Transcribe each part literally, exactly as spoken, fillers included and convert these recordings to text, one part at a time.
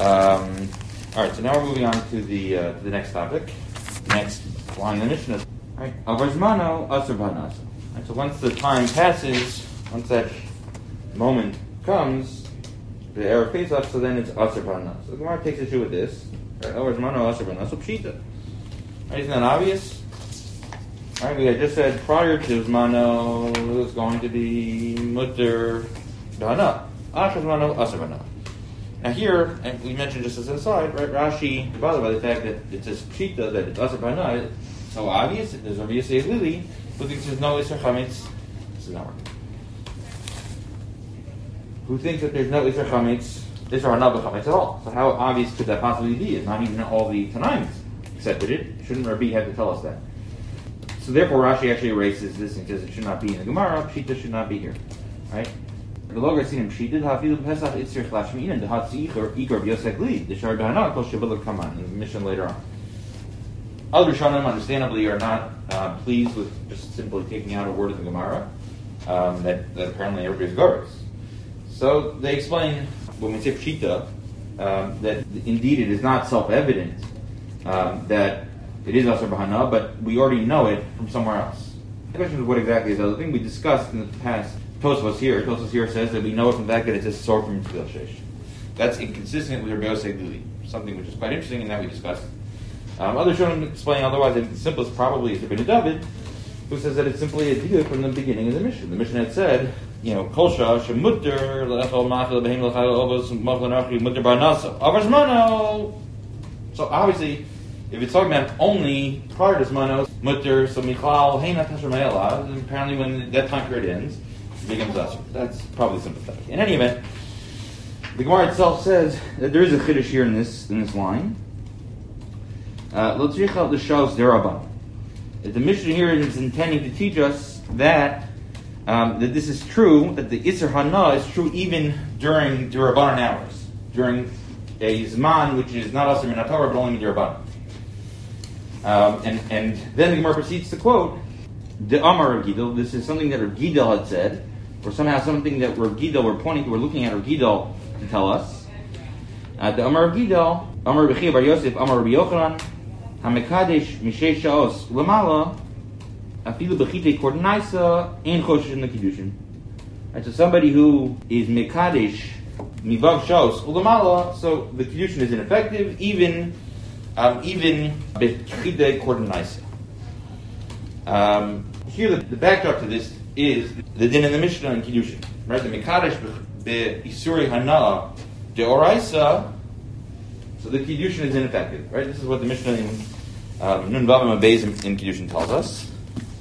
Um, all right, so now we're moving on to the uh, to the next topic, next line in the Mishnah. All right, avarzmano asur b'hanasa. Right, so once the time passes, once that moment comes, the Erev Pesach, so then it's asur b'hanasa. So the Gemara takes issue with this. Right, avarzmano asur b'hanasa pshita. Right, isn't that obvious? All right, we had just said prior to Zmano it was going to be mutter b'hana. After Zmano asur b'hana. Now here, and we mentioned just as an aside, right? Rashi is bothered by the fact that it says pshita, that it's asur b'hana. It's so obvious. There's obviously a lily, but because there's no isur chametz, this is not working. Who thinks that there's no isur chametz, isur hana b'chametz at all? So how obvious could that possibly be? It's not even all the Tanaim accepted it. Shouldn't Rabbi have to tell us that? So therefore, Rashi actually erases this and says it should not be in the Gemara. Pshita should not be here, right? The longer seen in Pshita, hafilu pesach itzir chlashmin, the hot or igor b'yosek li, the shar b'hana kol shebeluk kaman in the mission later on. Other Rishonim, understandably, are not uh, pleased with just simply taking out a word of the Gemara um, that, that apparently everybody's goros. So they explain when we say Pshita um, that indeed it is not self-evident um, that it is asur b'hana, but we already know it from somewhere else. The question is what exactly is the other thing we discussed in the past. Tosfos here, Tosfos here says that we know it from the fact that it's a sore from Tefillah Sheish. That's inconsistent with Rabbi Yosef Lili, something which is quite interesting, and that we discussed. Um, others shown explain otherwise. I think the simplest probably is Rabbi David, who says that it's simply a diuk from the beginning of the Mishnah. The Mishnah had said, you know, Kolsha shemutter lechol machil behem lechol ovos machil nachi mutter barnasa avarzmano. So obviously, if it's talking about only prior to Zmano, mutter, so Michal, Heina Tasher Ma'ela, apparently when that time period ends, it becomes Asur. That's probably sympathetic. In any event, the Gemara itself says that there is a chiddush here in this in this line. L'tzricha l'shos deraban. That the Mishnah here is intending to teach us that um, that this is true, that the Isser Hana is true even during derabanan hours, during a Zman which is not Asur min HaTorah but only min derabanan. Um, and, and then the Gemara proceeds to quote the Amar Rav Gidel. This is something that Rav Gidel had said, or somehow something that Rav Gidel, we're pointing to, we're looking at Rav Gidel to tell us. Uh, the Amar Rav Gidel, Amar Rav Chia bar Yosef, Amar Rav Yochanan, HaMekadesh Mishay Shaos Lamala, Afilu Bechite Kordenaisa, Ein Choshesh in the Kiddushin. Right, so somebody who is Mekadesh Mivav Shaos Lamala, so the Kiddushin is ineffective, even Um, even bechide kordenaisa. Um Here, the, the backdrop to this is the din in the Mishnah in Kiddushin, right? The mekadesh be isuri hana deoraisa. So the Kiddushin is ineffective, right? This is what the Mishnah in um, Nun Vavam Abayz in, in Kiddushin tells us.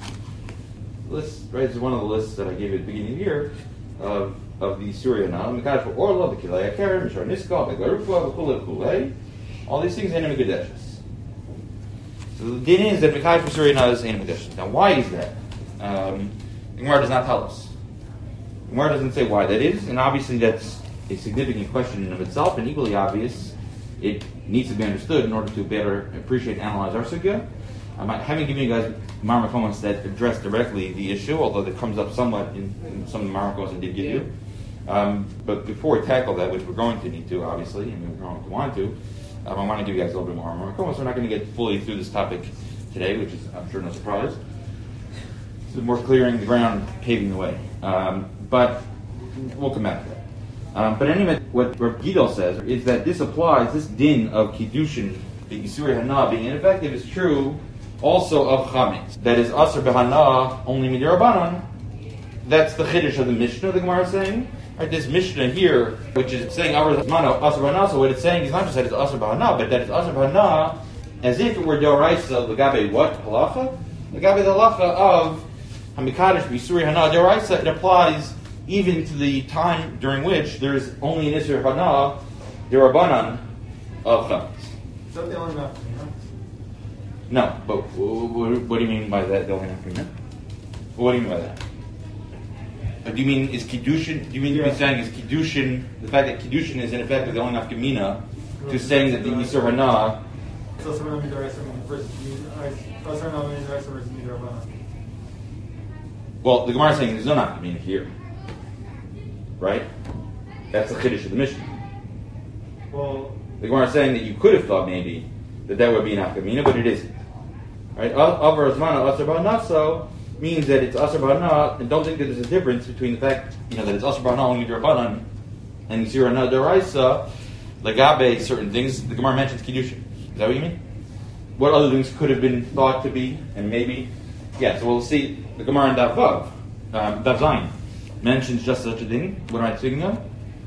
List, right? This is one of the lists that I gave at the beginning of the year of of the isuri hana. Mekadesh for orla, the kilei akeren, mishar niska, beglarufua, v'kulei v'kulei. All these things are in Megideshus. So the din is that Mekadesh for Surya is in Megideshus. Now, why is that? Um, the Gemara does not tell us. The Gemara doesn't say why that is, and obviously that's a significant question in of itself, and equally obvious, it needs to be understood in order to better appreciate and analyze our sugya. Um, I haven't given you guys Marmakomos that address directly the issue, although it comes up somewhat in, in some of the Marmakomos I did give you. Um, but before we tackle that, which we're going to need to, obviously, and we're going to want to, Um, I want to give you guys a little bit more armor. So we're not going to get fully through this topic today, which is, I'm sure, no surprise. So more clearing the ground, paving the way. Um, but we'll come back to that. Um, but anyway, what Rav Gidel says is that this applies, this din of Kiddushin, the Yisuri Hana being ineffective, is true also of Chametz. That is Asur b'Hana only midirabanan. That's the Chiddush of the Mishnah, the Gemara is saying. Right, this Mishnah here, which is saying Asur b'Hana, so what it's saying is not just that it's Asur b'Hana, but that it's Asur b'Hana as if it were Deoraisa, L'gabe what? Halacha? L'gabe the halacha of Hamikadosh b'Isuri Hana Deoraisa, it applies even to the time during which there is only an Isur Hana, Derabanan, of Chametz. Is that the only enough? No, but what, what do you mean by that, the only enough? What do you mean by that? Uh, do you mean is Kiddushin? Do you mean yeah. to be saying is Kiddushin? The fact that Kiddushin is in effect the only nafkamina to saying that the Yisur Hana. So someone midrash versus versus midrabana. Well, the Gemara is saying there's no nafkamina here, right? That's the chiddush of the Mishnah. Well, The Gemara is saying that you could have thought maybe that that would be an afkamina, but it isn't. Right? Avar Azmana Asar Ba'Naso means that it's Asar Ba'Na, and don't think that there's a difference between the fact, you know, that it's Asar Ba'Na only D'Rabbanan and Yisur Hana D'Oraisa, Lagabe, certain things. The Gemara mentions Kiddushin. Is that what you mean? What other things could have been thought to be, and maybe, yeah, so we'll see the Gemara in Daf Vav, um, Daf Zayin, mentions just such a thing. What am I speaking of?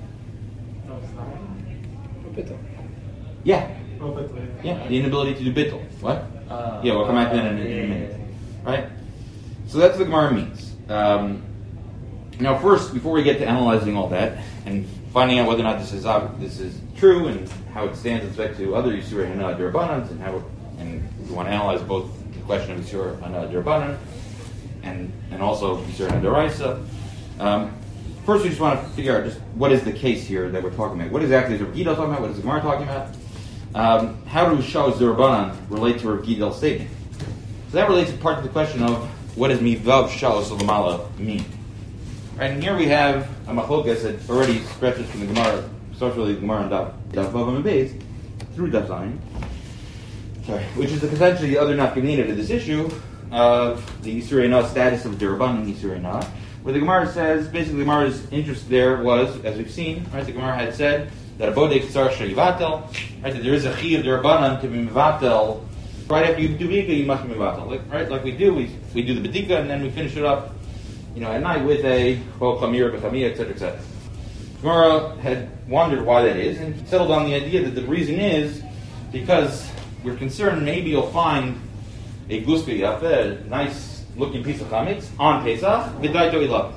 Yeah. Yeah, the inability to do bittul. What? Uh, yeah, we'll come back to that in, in a minute. Right? So that's what the Gemara means. Um, now, first, before we get to analyzing all that and finding out whether or not this is uh, this is true and how it stands with respect to other Yisur Hana D'Rabbanan, and how, and we want to analyze both the question of Yisur Hana D'Rabbanan and and also Yisur Hana D'Oraisa. Um, first, we just want to figure out just what is the case here that we're talking about. What exactly is Rav Gidel talking about? What is the Gemara talking about? Um, how do Shos D'Rabbanan relate to Rav Gidel's statement? So that relates to part of the question of what does Mivav Shos L'Mala mean? Right, and here we have a machlokas that already stretches from the Gemara, starts really the Gemara and Daf Vav and Beis through Daf Zayin. Sorry, which is essentially the other nafkamina to this issue of the Yisur Hana status of D'Rabbanan Yisur Hana, where the Gemara says basically the Gemara's interest there was, as we've seen, right? The Gemara had said that a bodek tzar sheyivatel, right? That there is a chi of D'Rabbanan to be mivatel. Right after you do bidika, you must be mivatel, like, right? Like we do, we we do the bidika and then we finish it up, you know, at night with a well chamir b'chamia, et cetera, et cetera. Gemara had wondered why that is, and settled on the idea that the reason is because we're concerned maybe you'll find a guspi yafe, a nice looking piece of chametz on Pesach v'daito ilav.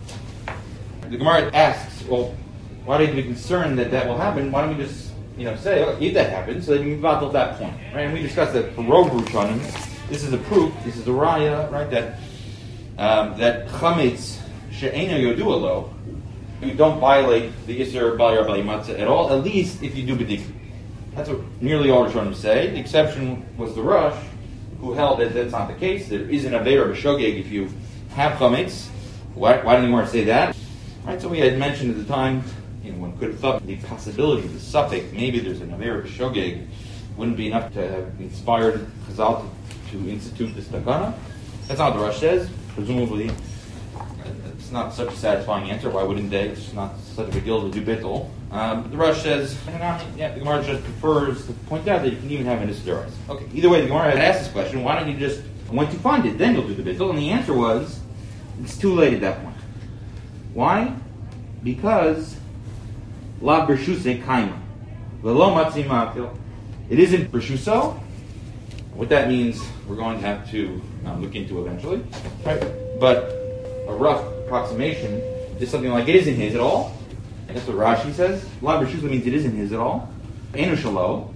The Gemara asks, well, why do you be concerned that that will happen? Why don't we just, you know, say, oh, if that happens, so then you move out till that point, right? And we discussed that for Rov Rishonim, this is a proof, this is a raya, right? That um, that chametz she'ena yodua lo, you don't violate the Isser Bali or Bali Matzah at all, at least if you do B'dik. That's what nearly all Rishonim say. The exception was the Rosh, who held that that's not the case. There is an Aveira B'Shogeg if you have Chametz. Why, why didn't you want to say that? Right, so we had mentioned at the time, you know, one could have thought the possibility, the suffix, maybe there's an Aveira B'Shogeg, wouldn't be enough to have inspired Chazal to, to institute this takana. That's not what the Rosh says. Presumably, it's not such a satisfying answer. Why wouldn't they? It's not such a big deal to do bittul. Um, the Rosh says, yeah, the Gemara just prefers to point out that you can even have an Issedaris. Okay, either way, the Gemara had asked this question, why don't you just, once you find it, then you'll do the bittul? And the answer was, it's too late at that point. Why? Because La Bershuse Kaima. Velo Matzi Ma'akil. It isn't Bershuso. What that means, we're going to have to um, look into eventually. Right? But a rough approximation is something like it isn't his at all. That's what Rashi says. La Bershusa means it isn't his at all. Enu Shalo.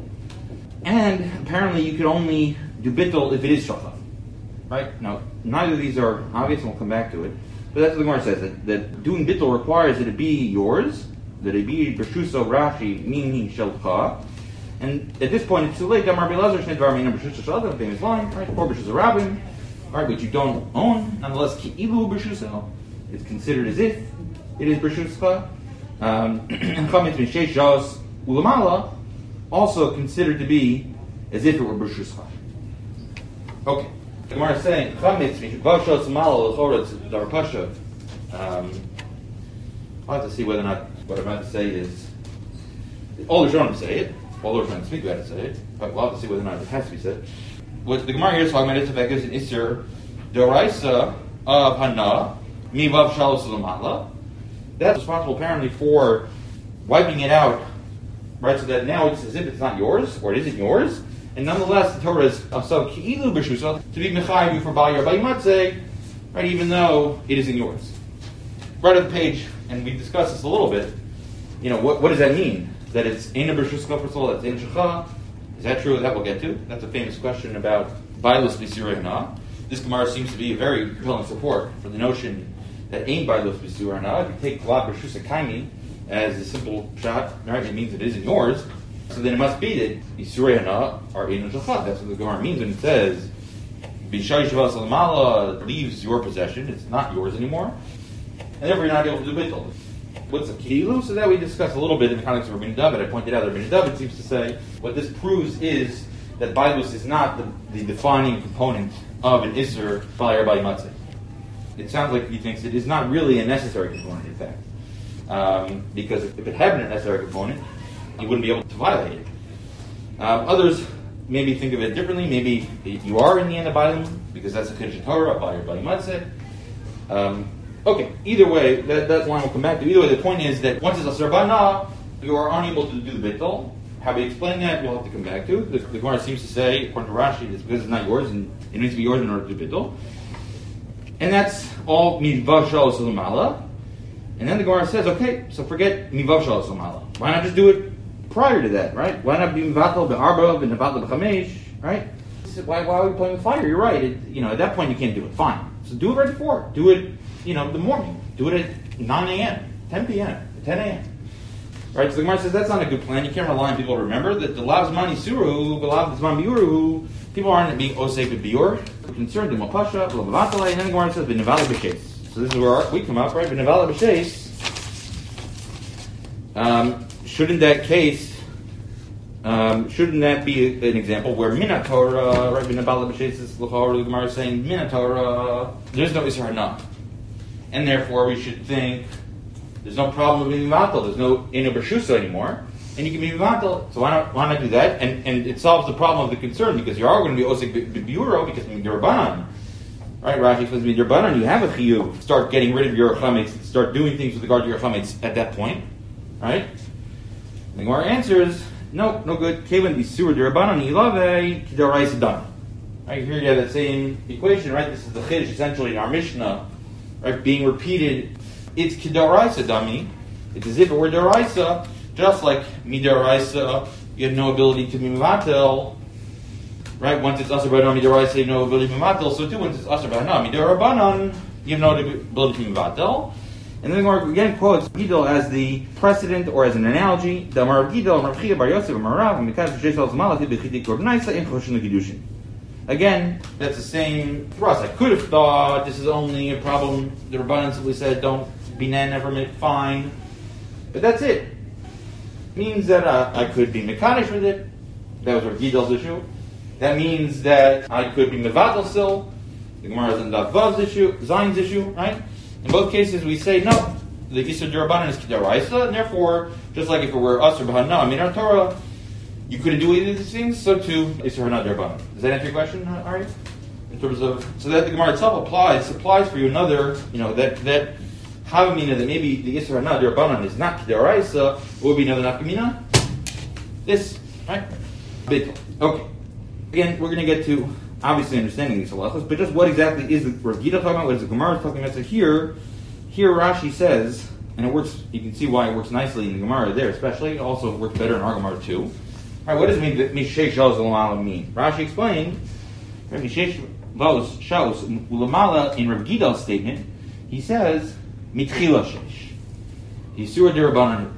And apparently you could only do bittul if it is Shachar. Right? Now, neither of these are obvious, and we'll come back to it. But that's what the Gemara says, that, that doing bittul requires that it be yours, that it be Bershusa Rashi, meaning Shelcha. And at this point, it's too late. Gamar Bilazar Shnei Dvar Me'inam Bershusa Shalcha, the famous line, right? Four Bershusa Rabbim, right? But you don't own, nonetheless, Ki'ilu Bershusa. It's considered as if it is Bershusa. Um, and Chametz Mishei Shos Ulamala, also considered to be as if it were Bershusa. Okay. The Gemara is saying, Chametz Mishei Shos Ulamala, L'chorah, Dar Pasha. I'll have to see whether or not what I'm about to say is, all the Rishonim say it, all the Rishonim speak about it say it, but we'll have to see whether or not it has to be said. What the Gemara here is talking about is the fact is an Isser D'Oraisa of Hana, Mivav Shalos L'Mala. That's responsible apparently for wiping it out, right? So that now it's as if it's not yours, or it isn't yours, and nonetheless the Torah is Asav Ki'ilu B'Shusa to be Mechayiv for Bali or Bali Matzeh, right? Even though it isn't yours. Right on the page, and we discussed this a little bit. You know, what, what does that mean? That it's Eina B'Shusa first of all, that's Ein Shecha. Is that true? That we'll get to. That's a famous question about Bailus B'Sirei Hana. This Gemara seems to be a very compelling support for the notion that ain't Bailus B'Sirei Hana. If you take La B'Shusa Kaimi as a simple shot, right, it means it isn't yours. So then it must be that Yisurei Hana are Ein Shecha. That's what the Gemara means when it says B'Shai Shavas L'Mala leaves your possession. It's not yours anymore. And therefore you're not able to do bittul. what's a kilu? So that we discussed a little bit in the context of Rabbeinu David. I pointed out that Rabbeinu David seems to say what this proves is that Bailus is not the, the defining component of an Isser by Rabbi Matzeh. It sounds like he thinks it is not really a necessary component, in fact. Um, because if it had been a necessary component, you wouldn't be able to violate it. Um, others maybe think of it differently. Maybe you are in the end of Bailim, because that's a Kiddush Torah by Rabbi Matzeh. Um, okay, either way, that, that line will come back to. Either way, the point is that once it's a Sarbana, you are unable to do the Bittul. How we explain that, we'll have to come back to. The, the Gemara seems to say, according to Rashi, it's because it's not yours, and it needs to be yours in order to do Bittul. And that's all Mivav Shal Salamala. And then the Gemara says, okay, so forget Mivav Shal Salamala. Why not just do it prior to that, right? Why not be Mivatal Be'arba, Be'nevatal Be'chamesh, right? Why, why are we playing with fire? You're right. It, you know, at that point you can't do it. Fine. So do it right before. Do it, you know, the morning. Do it at nine a.m., ten p.m., ten a.m. Right? So the Gemara says that's not a good plan. You can't rely on people to remember that the Lav Zman Yisuru, the Lav Zman Biuru, people aren't being Osek with Biur. We're concerned in Mapasha, Lavatale, and then the Gemara says B'nevala B'shes. So this is where we come up, right? B'nevala B'shes. Um, shouldn't that case, um, shouldn't that be an example where Minatorah, right? B'nevala B'shes is the Gemara is saying Minatorah, there's no Isra Hana. And therefore we should think there's no problem with being Mivatal. There's no Inu B'shusa anymore. And you can be Mivatal. So why not why not do that? And and it solves the problem of the concern, because you are going to be Osik B'Biuro, because Midirbanan. Right? Rashi explains Midirbanan, you have a Chiyuv. Start getting rid of your Chametz, start doing things with regard to your Chametz at that point. Right? The Gemara answers, no, no good. Kevan B'Sur Dirbanan, Ilave, Kidarais Adam. Right? Here you have that same equation, right? This is the Chiddush essentially in our Mishnah, right? Being repeated. It's Kidaraisa dummy. It's as if it were Daraisa, just like Midaraisa, you have no ability to be Mivatel. Right? Once it's Asar B'Hana Midaraisa, you have no ability to be Mivatel. So too, once it's Asar B'Hana Midarabanan, you have no ability to be Mivatel. And then the Gemara again quotes Gidol as the precedent or as an analogy. The Amar of Gidol, Rav Chia Bar Yosef, Amar Rav, and Mikash Shesal Zmalati B'Chidik Kornaisa in Choshin L'Kiddushin. Again, that's the same thrust. I could have thought this is only a problem. The Rabbanan simply said, don't be nan from it, fine. But that's it. Means that uh, I could be Mekadesh with it. That was Rav Gidol's issue. That means that I could be Mevatel still. The Gemara is in Daf Vav's issue, Zion's issue, right? In both cases we say, no, the Isur D'Rabbanan is Kedaraisa, and therefore, just like if it were Asur B'Hana, Minar Torah, you couldn't do either of these things, so too, Isur Hana D'Rabbanan. Does that answer your question, Ari? In terms of, so that the Gemara itself applies, applies for you another, you know, that, that Havamina, that maybe the Isur Hana D'Rabbanan is not Kedaraisa, what would be another Nafkamina? This, right? Big. Okay. Again, we're going to get to, obviously, understanding these halachas, but just what exactly is the Rav Gidol talking about, what is the Gemara talking about? So here, here Rashi says, and it works, you can see why it works nicely in the Gemara there, especially, also it works better in our Gemara too. All right, what does Mishesh Shalos Ulamala mean? Rashi explained, Mishesh Shalos Ulamala in Rav Gidol's statement, he says, Mitchila Shesh. Yisur D'Rabbanan.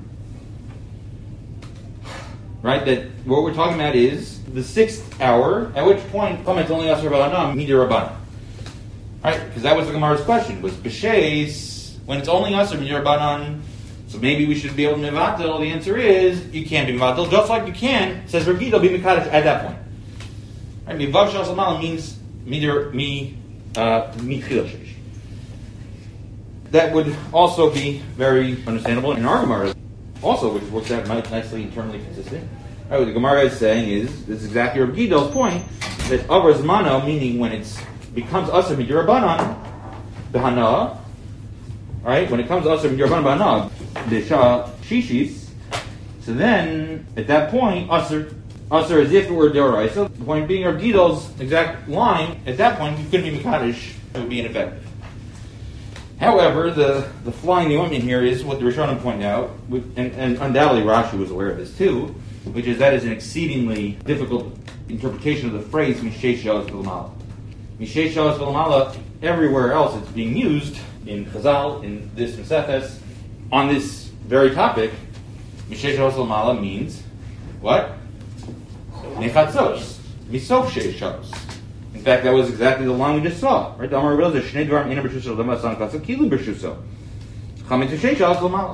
Right, that what we're talking about is the sixth hour, at which point, Chametz only Asur B'Hana, Midirabbanan. Right, because that was the Gemara's question, was B'Sheis, when it's only Asur Midirabbanan, so maybe we should be able to Mivatel. The answer is, you can't be Mivatel, just like you can, says Rav Gidol, be Mekadesh at that point. Right, Mivav Shal Samal means Midir, Mi, uh, Mitchila Shesh. That would also be very understandable in our Gemara. Also, which works out nicely internally consistent. Right, what the Gemara is saying is, this is exactly Rav Gidol's point, that Avar Zmano, meaning when it becomes Asur Midirabbanan, B'Hana, right, when it comes to Asur Midirabbanan B'Hana, the Shah Shishis, so then, at that point, Asur, Asur as if it were D'Oraisa, the point being Rav Gidol's exact line, at that point, you couldn't be Mekadesh, it would be ineffective. However, the, the fly in the ointment here is what the Rishonim point out, and, and undoubtedly Rashi was aware of this too, which is that is an exceedingly difficult interpretation of the phrase Mishesh Shalos V'Lamala. Mishesh Shalos V'Lamala, everywhere else it's being used, in Chazal, in this Maseches, on this very topic, Mishesh Shalos V'Lamala means, what? Nechatzos. Misof Shesh Shalos. In fact, that was exactly the line we just saw. Right? The Amar Rebbe says, Shnei Dvarim Ina B'Shuso L'Dama San Kasa Kilu B'Shuso. Chametz Shesh Shalos V'Lamala.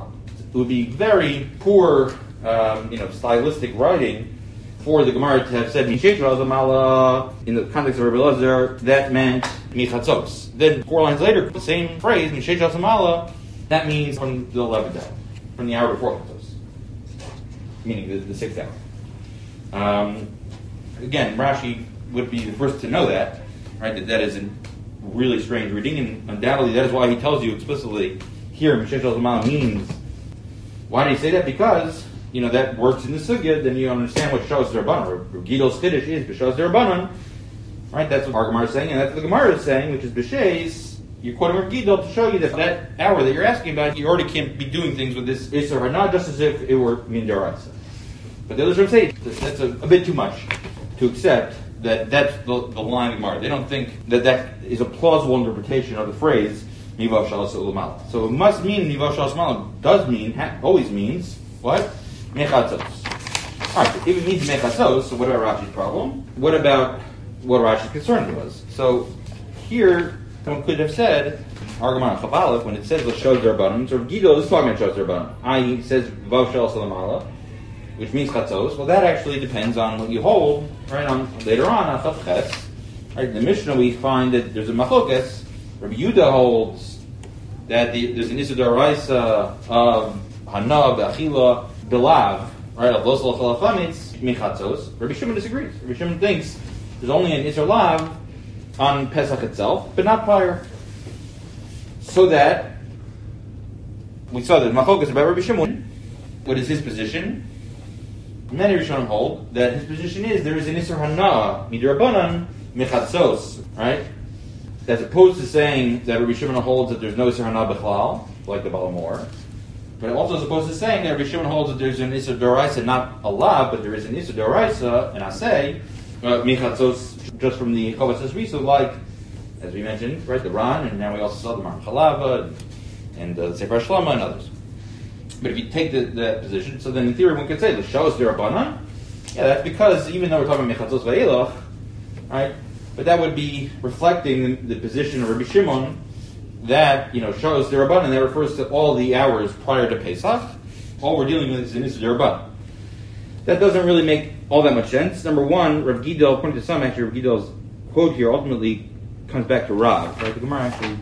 it would be very poor, um, you know, stylistic writing for the Gemara to have said Mishesh Razamala in the context of Rabbi Elazar, that meant Michatzos. Then four lines later, the same phrase, Mishesh Razamala, that means from the eleventh hour, from the hour before Chatzos, meaning the, the sixth hour. Um, again, Rashi would be the first to know that, right? That that is a really strange reading, and undoubtedly that is why he tells you explicitly here Mishesh Razamala means. Why did he say that? Because you know, that works in the sugya, then you understand what Shas D'Rabbanan. Gidol's Chiddush is B'Shas D'Rabbanan. Right? That's what our Gemara is saying, and that's what the Gemara is saying, which is B'Sheis. You're quoting Rav Gidol to show you that that hour that you're asking about, you already can't be doing things with this Isser Hana, just as if it were Min Daraisa. But the others are saying that's a, a bit too much to accept that that's the, the line of Gemara. They don't think that that is a plausible interpretation of the phrase Mivav Shalas Ulamala. So it must mean Mivav Shalas Ulamala does mean, ha, always means, what? Mechatzos. Alright, if it means mechatzos, so what about Rashi's problem? What about what Rashi's concern was? So here, someone could have said, Argaman Chabalif, when it says L'shos D'Rabbanan, so Gidol is talking about Shos D'Rabbanan, that is, it says Vav Shel Salamala, which means chatzos. Well, that actually depends on what you hold, right, on later on, on Chav Ches. Right, in the Mishnah we find that there's a machlokas. Rabbi Yehuda holds that the, there's an Issa D'Oraisa of Hana, B'Achila, Bilav, right, of Los Lachal Chametz, Michatzos. Rabbi Shimon disagrees. Rabbi Shimon thinks there's only an Isser Lav on Pesach itself, but not prior. So that, we saw that Machlokas about Rabbi Shimon. What is his position? Many Rishonim hold that his position is there is an Isser Hana, Midrabanan, Michatzos, right? As opposed to saying that Rabbi Shimon holds that there's no Isser Hana B'chlal, like the Balamor. But also as opposed to saying that Rabbi Shimon holds that there's an Issa D'Oraisa, not a Lav, but there is an Issa D'Oraisa, and I say, uh, Michatzos, just from the Chovas Esriso, like, as we mentioned, right, the Ran, and now we also saw the Maran Chalava, and, and uh, the Sefer Shlama, and others. But if you take the, that position, so then in theory one could say, the Shos D'Rabbanan, yeah, that's because even though we're talking about Michatzos Va'elach, right, but that would be reflecting the, the position of Rabbi Shimon, that, you know, Shos D'Rabbanan, that refers to all the hours prior to Pesach. All we're dealing with is an Issa D'Rabbanan. That doesn't really make all that much sense. Number one, Rav Gidol, according to some, actually, Rav Gidol's quote here ultimately comes back to Rav. Right? The Gemara actually,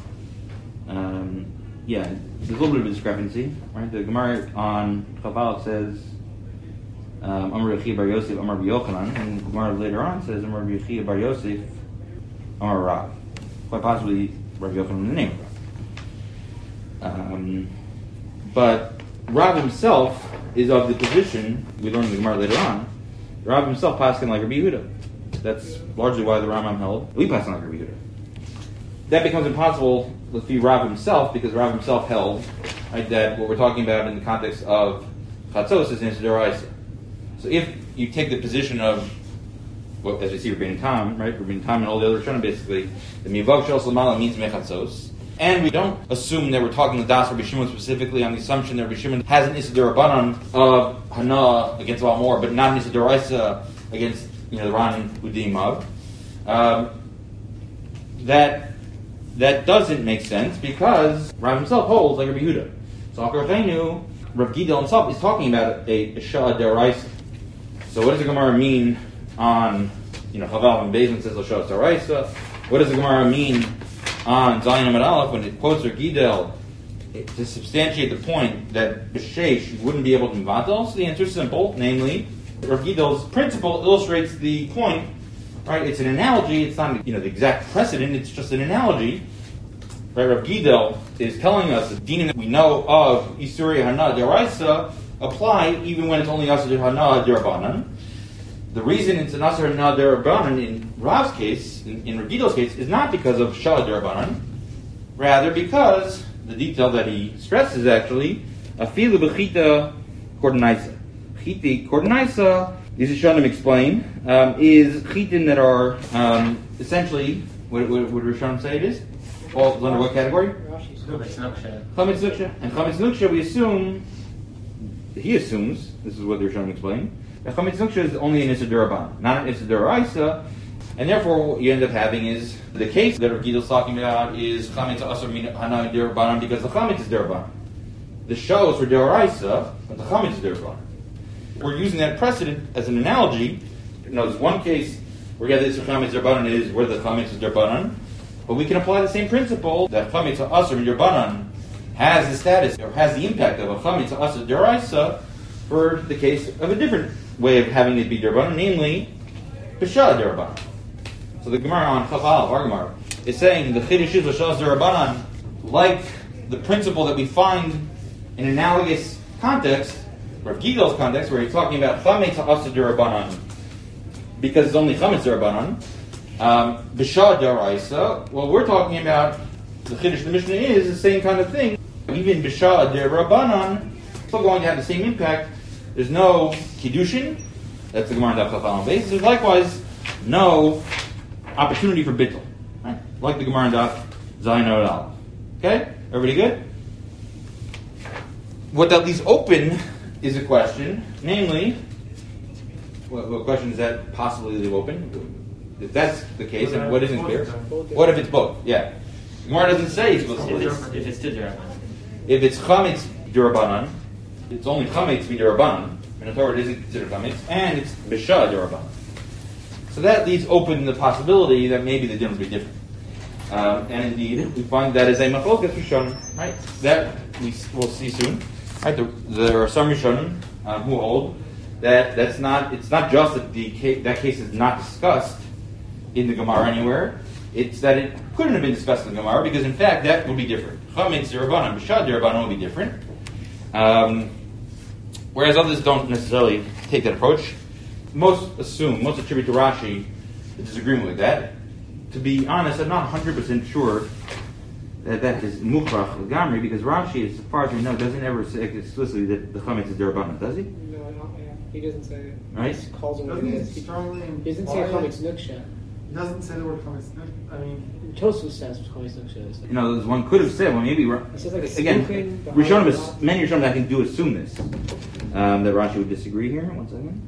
um, yeah, there's a little bit of a discrepancy. Right? The Gemara on Chabal says, um, Amar Yechi Bar Yosef, Amar Yochanan, and the Gemara later on says, Amar Yechi Bar Yosef, Amar Rav. Quite possibly Rav Yochanan in the name of Rav. Um, but Rav himself is of the position, we learn in the Gemara later on, Rav himself passing like Rabbi Yehuda. That's largely why the Rambam held, we pass on like Rabbi Yehuda. That becomes impossible with the Rav himself, because Rav himself held, right, that what we're talking about in the context of Chatzos is an Issa D'Oraisa. So if you take the position of, well, as we see Rabbeinu Tam, right, Rabbeinu Tam and all the other Rishonim, basically, the Mivav Shel Salamala means Mechatzos, and we don't assume that we're talking with Das Rabbi Shimon specifically on the assumption that Rabbi Shimon has an Issa D'Rabbanan of Hana against Baal Mor, but not an Issa D'Oraisa against, you know, the Ran Udim of. Um, that that doesn't make sense because Rav himself holds like Rabbi Yehuda. So Akarchenu, Rav Gidol himself is talking about a, a Shah D'Oraisa. So what does the Gemara mean on, you know, Chaval and Bezin says L'Shah D'Oraisa? What does the Gemara mean on Zayin Amud Aleph when it quotes Rav Gidol to substantiate the point that B'Sheish wouldn't be able to Mivatel? So the answer is simple, namely, Rav Gidol's principle illustrates the point. Right, it's an analogy. It's not, you know, the exact precedent. It's just an analogy. Right, Rav Gidol is telling us the dinim that we know of Isuri Hana D'Oraisa apply even when it's only Asur Hana D'Rabbanan. The reason it's an Asur Hana D'Rabbanan in Rav's case, in, in Rav Gidol's case, is not because of Shah D'Rabbanan, rather because the detail that he stresses actually Afilu B'Chita Kordenaisa. Chiti Kordenaisa, these Rishonim explain, um, is chitin that are um, essentially, what would Rishonim say it is? All under what category? Chametz Nuksha. Chametz Nuksha. And Chametz Nuksha, we assume, he assumes, this is what the Rishonim explain, that Chametz Nuksha is only an Issa D'Rabbanan, not an Issa D'Oraisa, and therefore what you end up having is, the case that Rav Gidol is talking about is Chametz Asur Hana D'Rabbanan because the Chametz is D'Rabbanan. the shos were deoraisa, but the chametz is derabanan. We're using that precedent as an analogy. You know, there's one case where yeah, the isur chametz derabanan is where the chametz is derabanan, but we can apply the same principle that chametz ha'asur min derabanan has the status or has the impact of a chametz ha'asur deraisa for the case of a different way of having it be derabanan, namely b'shah derabanan. So the Gemara on Chafal, our Gemara, is saying the chiddush is b'shah derabanan, like the principle that we find in analogous context, Rav Gidal's context, where he's talking about chametz ha'asur derabanan, because it's only chametz derabanan, um, b'shah deraisa. Well, we're talking about the chiddush of the Mishnah is the same kind of thing. Even b'shah derabanan, still going to have the same impact. There's no kiddushin. That's the Gemara on Daf Chafal base. There's likewise no opportunity for bittul, right? Like the Gemara on Daf Zayin Od Aleph. Okay, everybody good? What that leaves open is a question, namely, what, what question does that possibly leave open? If that's the case, and what isn't clear? What if it's both? Yeah, the Gemara doesn't say explicitly. If it's, if it's derabanan. If it's chametz derabanan, it's only chametz derabanan, and the Torah isn't considered chametz, and it's b'shah derabanan. So that leaves open the possibility that maybe the din would be different. Um, and indeed, we find that is a machlokas Rishonim, right? That we will see soon. Right? There, there are some Rishonim um, who hold that that's not. It's not just that the case, that case is not discussed in the Gemara anywhere. It's that it couldn't have been discussed in the Gemara because, in fact, that would be different. Chametz derabanan, b'shah derabanan would be different. Um, whereas others don't necessarily take that approach. Most assume, most attribute to Rashi a disagreement with that. To be honest, I'm not one hundred percent sure that that is mukhrach l'gamri, because Rashi, as far as we know, doesn't ever say explicitly that the chametz is derabanan, does he? No, no, yeah. He doesn't say it. Right? He just calls it what it Doesn't is. he He strongly doesn't say imply- chametz nuksha. He doesn't say the word chametz. I mean, Tosfos says chametz nuksha is. You know, one could have said, well, maybe Ra- It says like a again, spoofing, the Rishonim, high is- top. many Rishonim I think do assume this, um, that Rashi would disagree here. One second.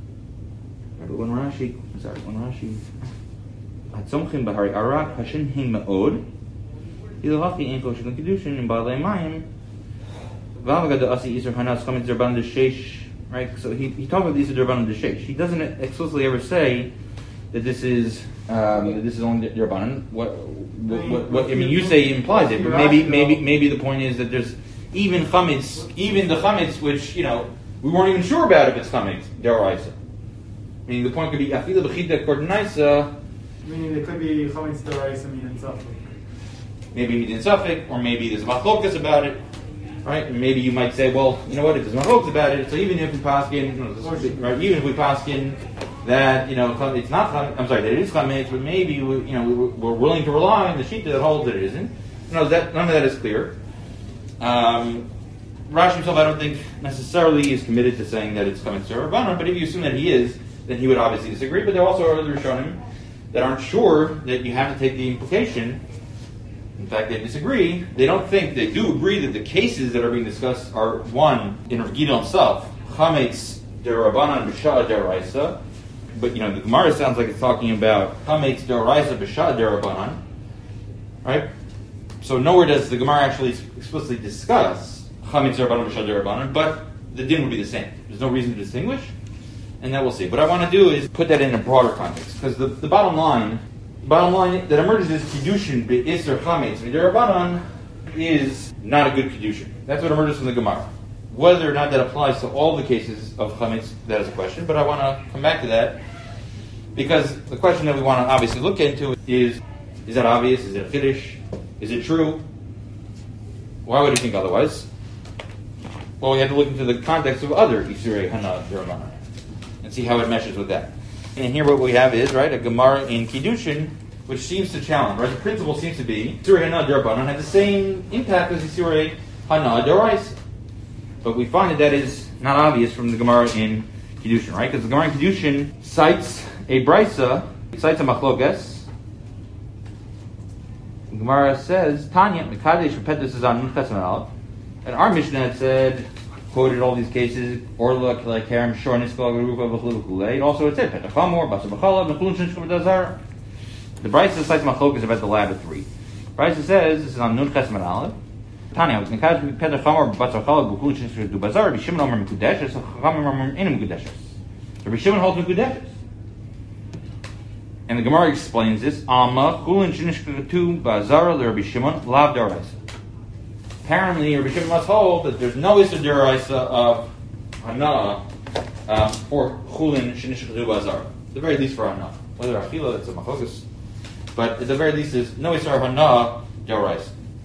But when Rashi, sorry, when Rashi, Hatzomchim b'hari arak hashin him me'od, ilahachi ein kol shekon kiddushin in ba'alei mayim, v'avagad asi isur hanas chametz derabanan d'sheish. Right, so he he talks about the isur derabanan d'sheish. He doesn't explicitly ever say that this is um, that this is only derabanan. What, what, what, what I mean, you say it implies it, but maybe maybe maybe the point is that there's even chametz, even the chametz, which you know we weren't even sure about if it's chametz deraisa. I mean, the point could be afila b'chita kordenaisa. meaning it could be chametz deraisa min and suffik. Maybe he didn't suffix, or maybe there's a machlokas about it, right? And maybe you might say, well, you know what? If there's machlokas about it, so even if we paskin, you know, this- right? Even if we paskin that you know it's not, cham- I'm sorry, that it is chametz, but maybe we, you know we, we're willing to rely on the shita that holds that it isn't. You know, that none of that is clear. Um, Rashi himself, I don't think necessarily is committed to saying that it's chametz derabanan, but if you assume that he is, then he would obviously disagree. But there also are other Rishonim that aren't sure that you have to take the implication. In fact, they disagree. They don't think, they do agree that the cases that are being discussed are, one, in Rav Gidal himself, chametz derabanan b'shah deraisa. But, you know, the Gemara sounds like it's talking about chametz deraisa b'shah derabanan. Right? So nowhere does the Gemara actually explicitly discuss chametz derabanan b'shah derabanan, but the din would be the same. There's no reason to distinguish, and that we'll see. What I want to do is put that in a broader context, because the, the bottom line Bottom line that emerges is kiddushin be'isur chametz midirabanan is not a good kiddushin. That's what emerges from the Gemara. Whether or not that applies to all the cases of chametz, that is a question. But I want to come back to that because the question that we want to obviously look into is: is that obvious? Is it a chiddush? Is it true? Why would you think otherwise? Well, we have to look into the context of other isurei hana derabanan and see how it meshes with that. And here what we have is, right, a Gemara in Kiddushin, which seems to challenge, right? The principle seems to be, Isurei Hana Derabanan had the same impact as Isurei Hana Deraisa. But we find that that is not obvious from the Gemara in Kiddushin, right? Because the Gemara in Kiddushin cites a Brisa, it cites a Machlokas. The Gemara says, Tanya, Mekadesh Repetus is on Nun Aleph. And our Mishnah had said, quoted all these cases, Orla, Kilakarim, Shor, Niskal, Garuva, Vachlu, Kulei. Also it said, Petachamor, Basa Bachala, Mechlun, Shinshka, Dazar. The Brisa cites Machlokas about the lab of three. Brisa says, this is on Nun Chesman Aleph, Tanya, it's Mekadesh Pedach Chamor Batzar Chalak B'Chul Shishur Du Bazar. Rabbi Shimon Omer Mekudeshes. Chachamim Omer Ein Mekudeshes. Rabbi Shimon holds Mekudeshes. And the Gemara explains this. Alma Chulin Shinishkatu Bazar LeRabbi Shimon Lav Daraisa. Apparently, Rabbi Shimon must hold that there's no Issur Daraisa of Hana um, for Chulin Shinishkatu Bazar. At the very least for Hana. Whether Achila, that's a Machogus. But at the very least, there's no Issur Hana Daraisa.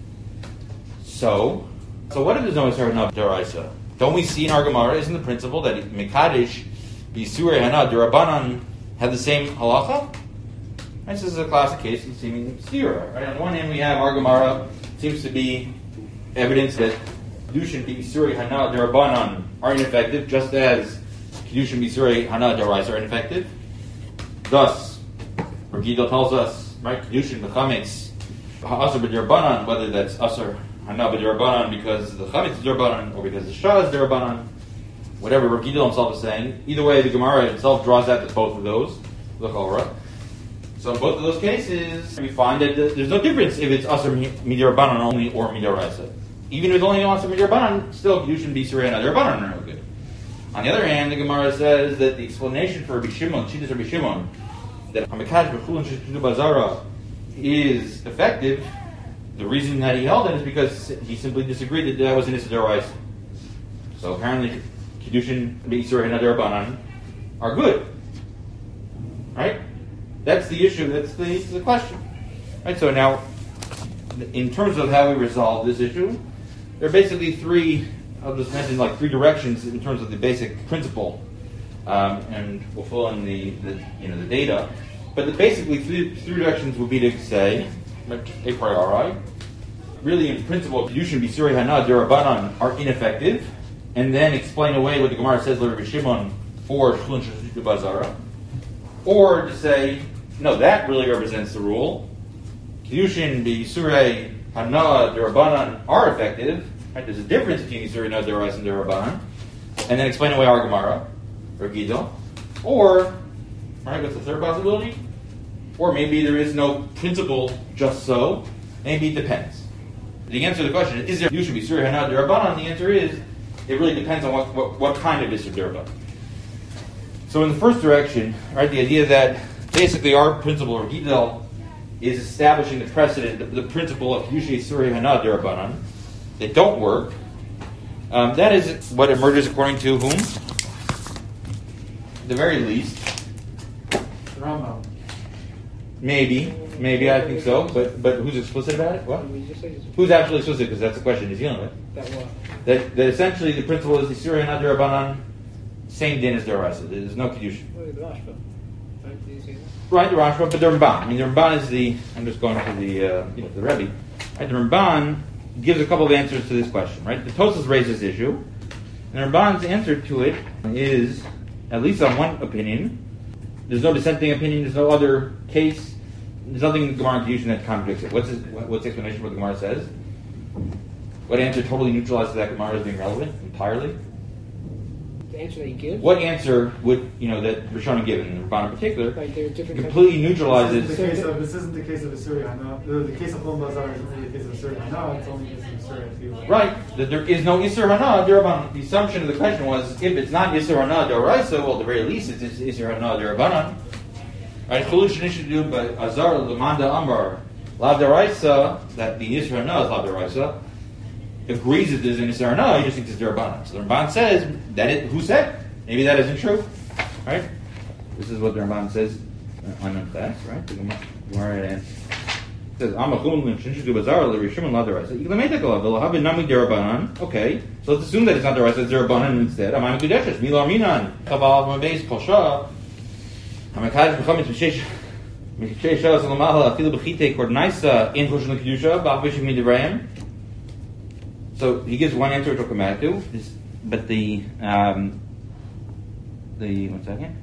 So, so what if there's no Issur Hana Daraisa? Don't we see in our Gemara, isn't the principle that Mekadesh B'Isurei Hana Durabanan had the same halacha? This is a classic case of seeming stira. Right? On the one hand, we have our Gemara seems to be evidence that Kedushin B'Isurei Hana Durabanan are ineffective, just as Kedushin B'Isurei Hana Daraisa are ineffective. Thus, Regidel tells us, right, Kedushin B'Chametz Ha'asar B'Durabanan, whether that's Asar Hana B'Durabanan because the Chametz is Durabanan or because the Shah is Durabanan, whatever Regidel himself is saying. Either way, the Gemara itself draws out that both of those. Look over. So in both of those cases, we find that there's no difference if it's Asar Midirabanan only or Midiraisa. Even if it's only Asar Midirabanan, still Kedushin B'Isurei Hana Durabanan are no good. On the other hand, the Gemara says that the explanation for Rabbi Shimon, Shitas Rabbi Shimon, that Hamikash B'Chulin Shishkatu Bazara is effective, the reason that he held it is because he simply disagreed that that was an Issur Daraisa. So apparently, Kedushin B'Isurei Hana Durabanan are good. Right? That's the issue, that's the, the question. Right? So now, in terms of how we resolve this issue, there are basically three, I'll just mention like three directions in terms of the basic principle, um, and we'll fill in the, the you know the data. But the basically three, three directions would be to say, a priori, really in principle, Kedushin B'Isurei Hana Durabanan are ineffective, and then explain away what the Gemara says, Rabbi Shimon, for Chulin Shishkatu Bazara. Or to say, no, that really represents the rule. Kedushin B'Isurei Hana Durabanan are effective. Right? There's a difference between Isurei Hana Duraisa and Durabanan. And then explain away our Gemara, or Gidel. Or, right, what's the third possibility? Or maybe there is no principle just so. Maybe it depends. The answer to the question is, is there Kedushin B'Isurei Hana Durabanan? The answer is, it really depends on what, what, what kind of Issur Durabanan. So in the first direction, right, the idea that basically our principle, or Gidel, is establishing the precedent, the, the principle of Kedushin B'Isurei Hana Durabanan, that don't work. Um, that is what emerges according to whom? At the very least. Rambam. Maybe, maybe I think so. But but who's explicit about it? What? Who's actually explicit? Because that's the question he's dealing with. That what? That, that essentially the principle is B'Isurei Hana Durabanan, same din as Daraisa. There's no Kedushin. What is the Rashba? Right? Did you see that? Right, the Rashba, but the Ramban. I mean, the Ramban is the. I'm just going to the uh, you know the Rebbe. Right, the Ramban gives a couple of answers to this question. Right, the Tosas raises this issue, and the Ramban's answer to it is, at least on one opinion, there's no dissenting opinion. There's no other case. There's nothing in the Gemara and Kedushin that contradicts it. What's his, what's the explanation for what the Gemara says? What answer totally neutralizes that Gemara as being relevant entirely? The answer that he gives? What answer would, you know, that Rishonim give, and Ramban in particular, Like there are different completely This neutralizes... isn't the case of, this isn't the case of Isurei Hana. The, the case of Chulin Bazar isn't really the case of Isurei Hana. It's only the case of Isurei Achila. Right, that there is no Issur Hana Durabanan. The assumption of the question was, if it's not Issur Hana Daraisa, well, at the very least, it's Issur Hana Durabanan. Right, Chulun Shinishadu by Azar Lamanda Ambar Lav Daraisa, that the Issur Hana is Lav Daraisa, agrees that there's an Issur Hana, he just thinks it's Durabanan. So the Ramban says, that it, who said? Maybe that isn't true. Right? This is what the Ramban says on the class, right? The Gemara answers. It says, Amachum Shinishadu Bazar L'Rishim Lav Daraisa. Yilametakalav L'Habi Nami Durabanan. Okay, so let's assume that it's not Daraisa, it's Durabanan instead. Amam Kudeshes, Milar Minan, Chabal Mabeis Kosha. Hamakadosh B'Chametz B'Sheish B'Sheish Shalas L'Mahala Afilu B'Chitei Kordnaisa In Choshen L'Kedusha B'Ach B'Shim Midivrayim. So he gives one answer which we'll come back to, but the um, the one second.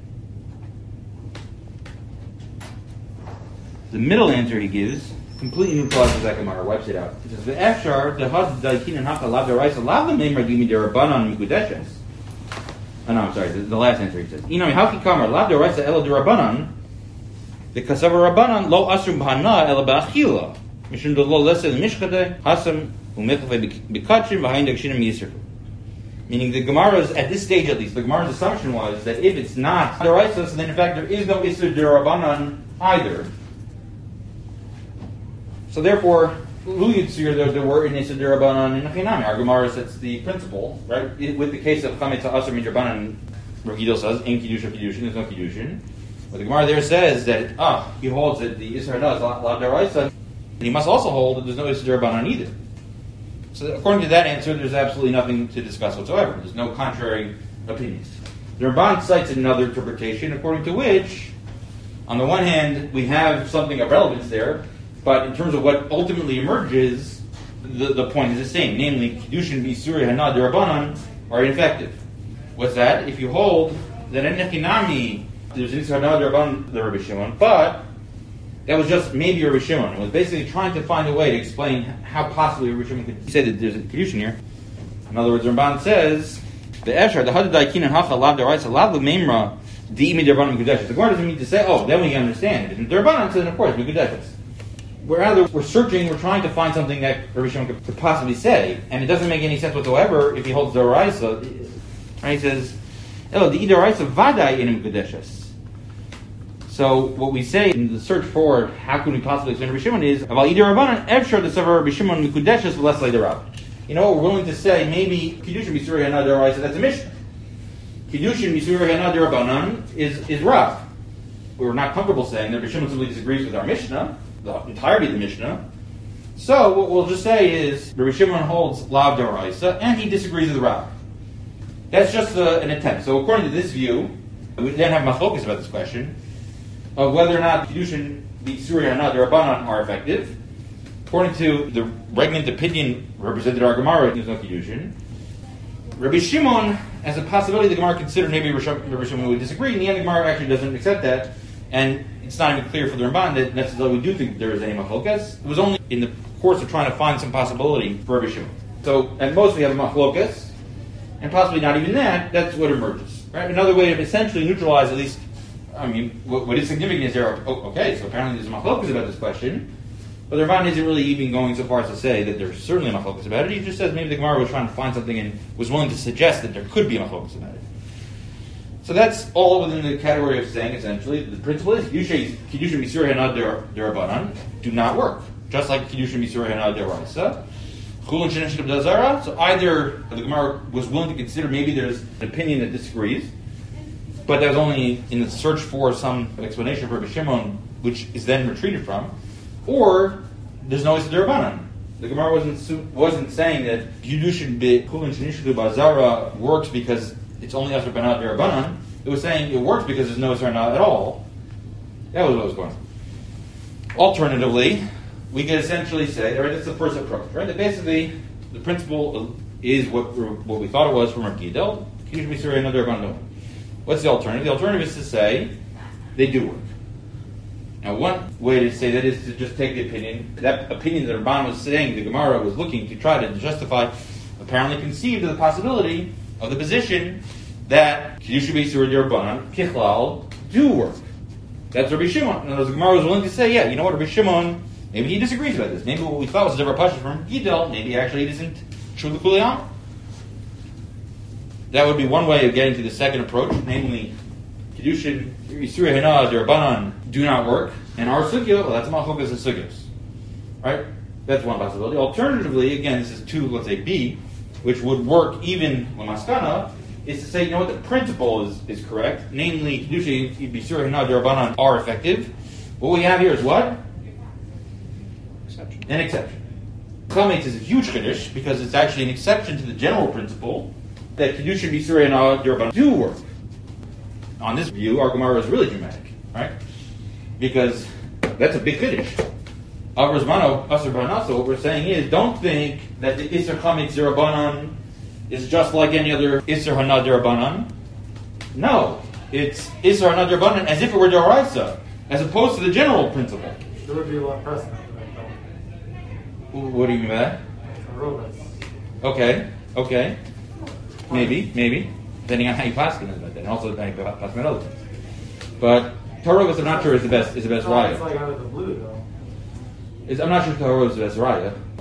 The middle answer he gives completely neutralizes that Gemara, wipes it out. He says, "Ve'efshar dehad daikin and hacha lav deraisa lav l'meim ragimi derabanan mikudeshes." Oh no, I'm sorry. The, the last answer he says, "Inami hauki kamar lav deraisa ela derabanan the kasava rabbanan lo asrum b'hana ela ba'achila mishum lo lesel mishchade hasam Meaning the Gemara's, at this stage at least, the Gemara's assumption was that if it's not Daraisa, so then in fact there is no Isser Derabanan either. So therefore, Lu Yitzir, there, there were in Isser Derabanan in Achinami. Our Gemara sets the principle, right? It, with the case of Chametz Asr Midrabanan, Ragidol says, in Kiddushin Kiddushin, there's no Kiddushin. But the Gemara there says that, ah, he holds that the Isser Hana is La Daraisa, and he must also hold that there's no Isser Derabanan either. So according to that answer, there's absolutely nothing to discuss whatsoever. There's no contrary opinions. The Ramban cites another interpretation, according to which, on the one hand, we have something of relevance there, but in terms of what ultimately emerges, the, the point is the same. Namely, Kiddushin B'Isuri Hana Derabanan are ineffective. What's that? If you hold that in Nechinami there's an Isur Hana Derabanan, the Rabbi Shimon, but that was just maybe Rabbi Shimon. It was basically trying to find a way to explain how possibly Rabbi Shimon could say that there's a Kiddushin here. In other words, Ramban says, the Esher, the Hadadai Kinan Hacha Lav Daraisa Lav L'Meimra Di Imi Derabanan Mikudeshes. The Gemara doesn't mean to say, oh, then we can understand. If it's Derabanan, so then of course Mikudeshes. Rather, we're searching, we're trying to find something that Rabbi Shimon could, could possibly say, and it doesn't make any sense whatsoever if he holds Daraisa. Right? He says, oh, the Daraisa Vadai Inim Mikudeshes. So what we say in the search for how could we possibly explain Rabbi Shimon is about either Rabbanan, Efshar the Savar Rabbi Shimon Mikudeshes less like the Rab. You know, we're willing to say maybe Kiddushin B'Isuri Hana Deraisa, that's a Mishnah. Kiddushin B'Isuri Hana Derabanan is is Rab. We're not comfortable saying that Rabbi Shimon simply disagrees with our Mishnah, the entirety of the Mishnah. So what we'll just say is Rabbi Shimon holds Lav Deraisa and he disagrees with the Rab. That's just uh, an attempt. So according to this view, we then have machlokas about this question of whether or not Kiddushin B'Isuri Hana Derabanan are effective. According to the regnant opinion represented in our Gemara, there's no Kiddushin. Rabbi Shimon, as a possibility, the Gemara considered maybe Rabbi Shimon would disagree. In the end, the Gemara actually doesn't accept that, and it's not even clear for the Ramban that necessarily we do think there is any machlokas. It was only in the course of trying to find some possibility for Rabbi Shimon. So, at most, we have a machlokas, and possibly not even that. That's what emerges. Right? Another way to essentially neutralize at least. I mean, what, what is significant is there, oh, okay, so apparently there's a machlokas about this question, but the Ramban isn't really even going so far as to say that there's certainly a machlokas about it. He just says maybe the Gemara was trying to find something and was willing to suggest that there could be a machlokas about it. So that's all within the category of saying, essentially, the principle is Kiddushin B'Isuri Hana Derabanan do not work, just like Kiddushin B'Isuri Hana Deraisa. Chulin Sheneshim Dazara, so either the Gemara was willing to consider maybe there's an opinion that disagrees, but that was only in the search for some explanation for Rabbi Shimon, which is then retreated from, or there's no Isser Derabanan. The Gemara wasn't wasn't saying that Kiddushin B'Chulin Shenishlu Bazara works because it's only Isser Derabanan. It was saying it works because there's no Isser at all. That was what was going on. Alternatively, we could essentially say, all right, that's the first approach, right? That basically the principle is what what we thought it was from Rav Gidel. Kiddushin B'Isuri Hana Derabanan. What's the alternative? The alternative is to say they do work. Now, one way to say that is to just take the opinion. That opinion that Ramban was saying, the Gemara was looking to try to justify, apparently conceived of the possibility of the position that Kiddushin B'Isuri Derabanan, Kichlal, do work. That's Rabbi Shimon. And the Gemara was willing to say, yeah, you know what, Rabbi Shimon, maybe he disagrees about this. Maybe what we thought was a different pasha from Gidel, maybe actually it isn't true to Kuliyam. That would be one way of getting to the second approach, namely, Kiddushin B'Isuri Hana Derabanan do not work, and our sugya, well, that's machlokas and sugyos. Right? That's one possibility. Alternatively, again, this is two, let's say B, which would work even Lamaskana, is to say, you know what, the principle is, is correct, namely, Kiddushin B'Isuri Hana Derabanan are effective. What we have here is what? Exception. An exception. Chametz is a huge chiddush because it's actually an exception to the general principle that Kiddushin B'Isuri Hana Derabanan do work. On this view, our Gemara is really dramatic, right? Because that's a big chiddush. Avros Mano, Asr B'Hanasa, what we're saying is, don't think that the Isser Chametz Derabanan is just like any other Isser Hana Derabanan. No, it's Isser Hana Derabanan as if it were Daraisa, as opposed to the general principle. There would be a lot of precedent for that, though. What do you mean by that? Aerobics. Okay, okay. Maybe, maybe. Depending on how you pass it about that, and also how you pass about other things. But Tarovas, I'm not sure is the best is the best No, raya. it's like out of the blue, though. It's, I'm not sure Tarovas is the best raya. Again, it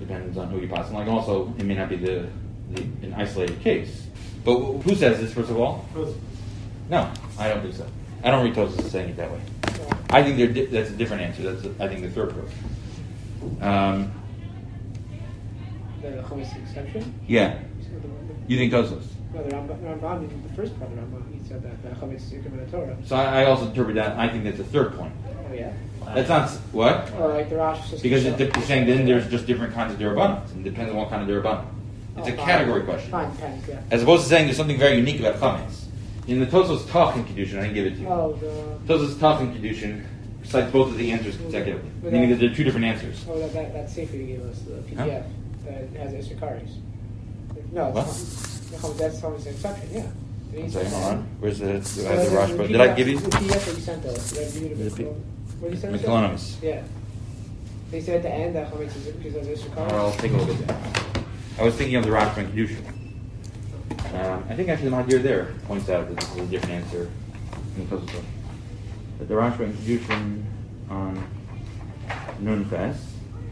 depends on who you pass. Like also, it may not be the, the an isolated case. But who says this, first of all? Tosfos. No, I don't think so. I don't read Tosfos as saying it that way. I think they're di- that's a different answer. That's a, I think the third proof. Um, The Chumash exception? yeah. So the- You think Tosfos? No, the Ramban, the Ramban, in the first part of the Ramban, he said that the Chumash is Yikam in the Torah. So I, I also interpret that. I think that's the third point. Oh, yeah? That's not s- what? Or like the Rosh says. Because it's you're saying then there's just different kinds of derabanan. It depends on what kind of derabanan. It's Oh, a fine. category question. Fine, depends, yeah. As opposed to saying there's something very unique about chametz. In the Tosfos Tach in Kedushin, I didn't give it to you. Oh, the. Tosfos Tach in Kedushin recites both of the answers consecutively, But meaning that- that there are two different answers. Oh, that, that, that Sefer you gave us, the P D F, that has Isakaris. No, What? it's not. That's Chumash exception, yeah. It I'm needs sorry, to- hold on. Where's the, do I So have the the- Rosh? the Did P D I F give you? The P D F that you sent us, did I give you the The P- What did you send us? McClanamus. Yeah. They said at the end that Chumash is because of Isakaris. I'll take a look at that. I was thinking of the Rosh and Kedushin. Um, I think actually the Mahdir there points out that this is a different answer in the Tosfos Tach. But the Rosh and Kedushin on Nun Ches.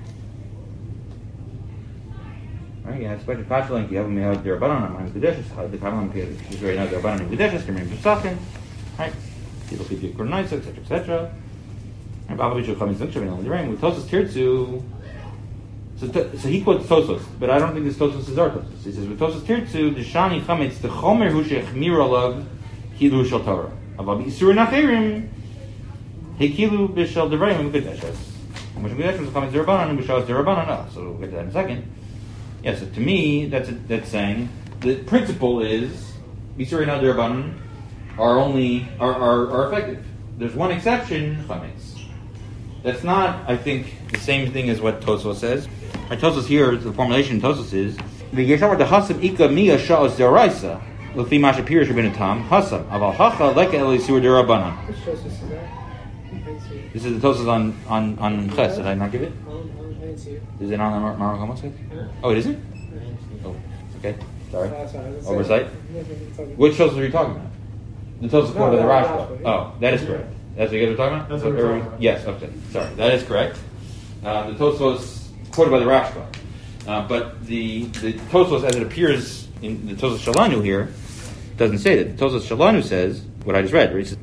Right, yeah, it's quite a question. Like you have a male derabanan on the Kedushin, the Kabbalah is very not derabanan in Kedushin, can be Pesachim, right? People keep your Kornaisa, et cetera, et cetera. And Baba Bishul Chametz Zikshav in the Rain with Tosfos Tirtzu. So, t- so he quotes Tosfos, but I don't think this Tosfos is our Tosfos. He says with Tosfos Tirtzu, the Shani Chametz the Chomer Hu Shechmir Alav Kilu Shel Torah. Aval Isur Nachirim Hekilu Bishel Devarim Mekudeshes. Which Mekudeshes is Chametz Derabanan and Bishal is Derabanan. Ah, so we'll get to that in a second. Yeah, so to me, that's a, that's saying the principle is Yisur and Derabanan are only are, are are effective. There's one exception, Chametz. That's not, I think, the same thing as what Tosfos says. Right, Tosfos here, the formulation of Tosfos is V'yeshamar dehasam ika miya sha'os deraisa l'fi ma shapirish rabbeinu tam hasam aval hacha leka el yisur derabanan. Which Tosfos is that? I didn't see it. This is the Tosfos on on on Ches. Did I not give it? I don't- I didn't see it. Is it on the Mar- Mar- Homosek? Yeah. Oh, it isn't. Oh, okay. Sorry. Oh, sorry, I was Oversight. saying- Which Tosfos are you talking about? The Tosfos No, quote of the the Rashba. Rashba, yeah. Oh, that is correct. That's what you guys are talking about? That's what we're talking about. Yes, okay. Sorry, that is correct. Uh, the Tosfos quoted by the Rashba. Uh, but the, the Tosfos, as it appears in the Tosfos Shalanu here, doesn't say that. The Tosfos Shalanu says what I just read. Where he says,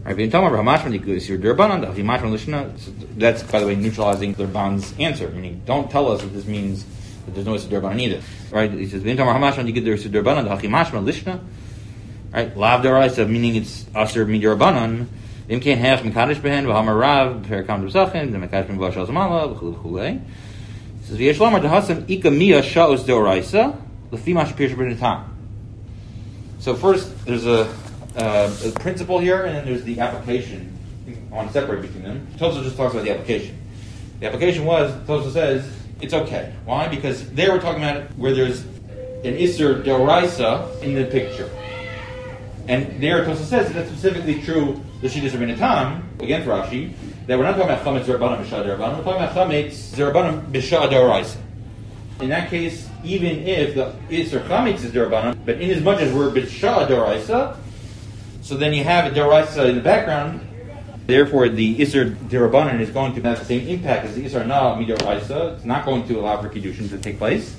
so that's, by the way, neutralizing the Ramban's answer. Meaning, don't tell us that this means that there's no Isur Derbanan either. Right? He says, right? Lav Daraisa, meaning it's Asur Midirabanan. Im kein Hech Mekadosh Behen, V'hamar Rav, Perikam D'Zachim, the Mekadosh Ben Vashal Zamala, V'chul V'chulei. It says, V'yesh Lomar Dehasam Ika Mia Sha'os Deoraisa, L'fi Ma Shapir Shabbat Tam. So first, there's a, uh, a principle here, and then there's the application. I want to separate between them. Tosfos just talks about the application. The application was, Tosfos says, it's okay. Why? Because there we're talking about where there's an Isser Deoraisa in the picture. And there Tosfos says that that's specifically true, the Shidduch Rabbeinu Tam, against Rashi, that we're not talking about Chametz Zerabanan B'Shah Derabanan, we're talking about Chametz Zerabanan B'Shah Deoraisa. In that case, even if the Isser Chametz is Derabanan, but in as much as we're B'Shah Deoraisa, so then you have a Deoraisa in the background, therefore the Isser Derabanan is going to have the same impact as the Isser Na Midoraisa. It's not going to allow for Kiddushin to take place.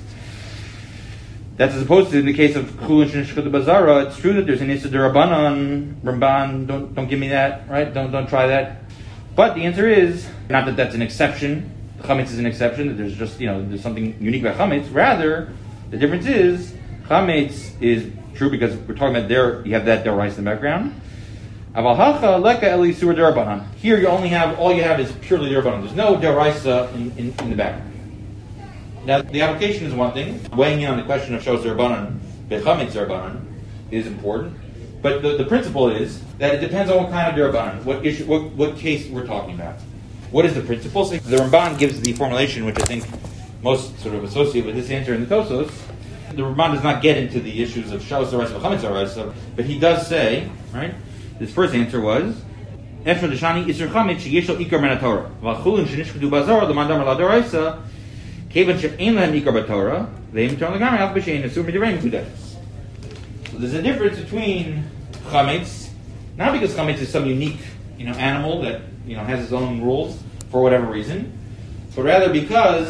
That's as opposed to in the case of Chulin Shechut Bazara, it's true that there's an Isser Derabanan, Ramban, don't don't give me that, right? Don't don't try that. But the answer is not that that's an exception. Chametz is an exception. That there's just you know there's something unique about Chametz. Rather, the difference is Chametz is true because we're talking about there. You have that Deraisa in the background. Aval hacha leka eli sur derabanan. Here you only have all you have is purely derabanan. There's no deraisa in, in, in the background. Now the application is one thing. Weighing in on the question of shos derabanan bechametz derabanan is important, but the, the principle is that it depends on what kind of derabanan, what issue, what what case we're talking about. What is the principle? So the Ramban gives the formulation, which I think most sort of associate with this answer in the Tosfos. The Ramban does not get into the issues of shos deraisa bechametz deraisa, but he does say, right. His first answer was, Efra Deshani Isur Chametz Sheyeshel Ikar Min HaTorah V'Chulin Shenishchadu Bazar L'Mandam L'Adoraisa Kevan She'ein Lahem Ikar B'Torah Ve'im Torah L'Gamri Alf B'Shein Asur Midireim Mekudeshes. So there's a difference between Chametz, not because Chametz is some unique, you know, animal that you know has its own rules for whatever reason, but rather because